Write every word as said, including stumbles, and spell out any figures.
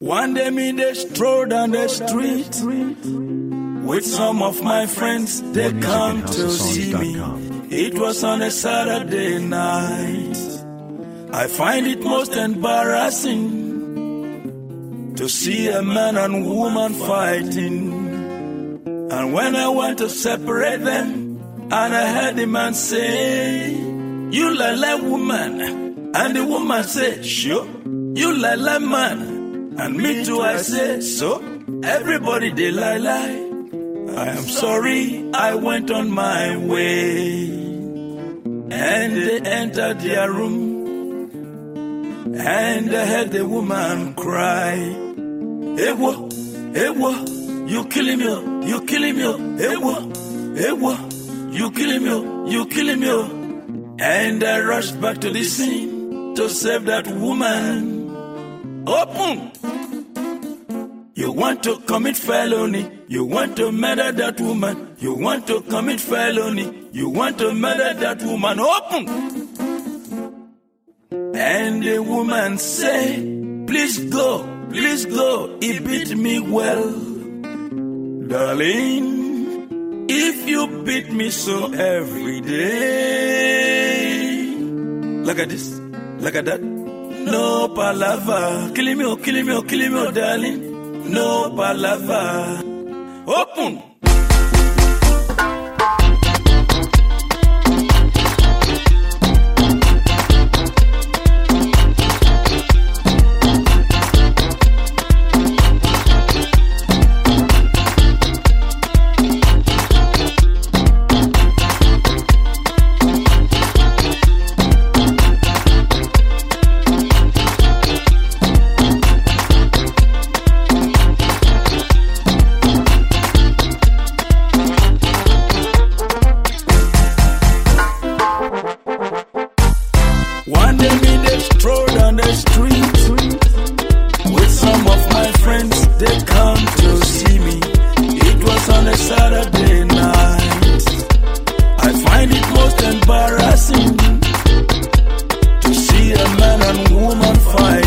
One day me they stroll down the street with some of my friends. They come to see me. It was on a Saturday night. I find it most embarrassing to see a man and woman fighting. And when I went to separate them, and I heard the man say, "You lala woman," and the woman said, "Sure, you lala man." And me too, I say, so everybody they lie lie. I am sorry, I went on my way. And they entered their room, and I heard the woman cry, "Ewo, Ewo, you killing me, you killing me, Ewo, Ewo, you killing me, you killing me." And I rushed back to the scene to save that woman. Open! You want to commit felony, you want to murder that woman, you want to commit felony, you want to murder that woman. Open! And the woman say, "Please go, please go, he beat me well." Darling, if you beat me so every day, look at this, look at that. No palava, killing me, oh, killing me, oh, killing me, oh, darling. No palava. Open. One day me they stroll down the street with some of my friends. They come to see me. It was on a Saturday night. I find it most embarrassing to see a man and woman fight.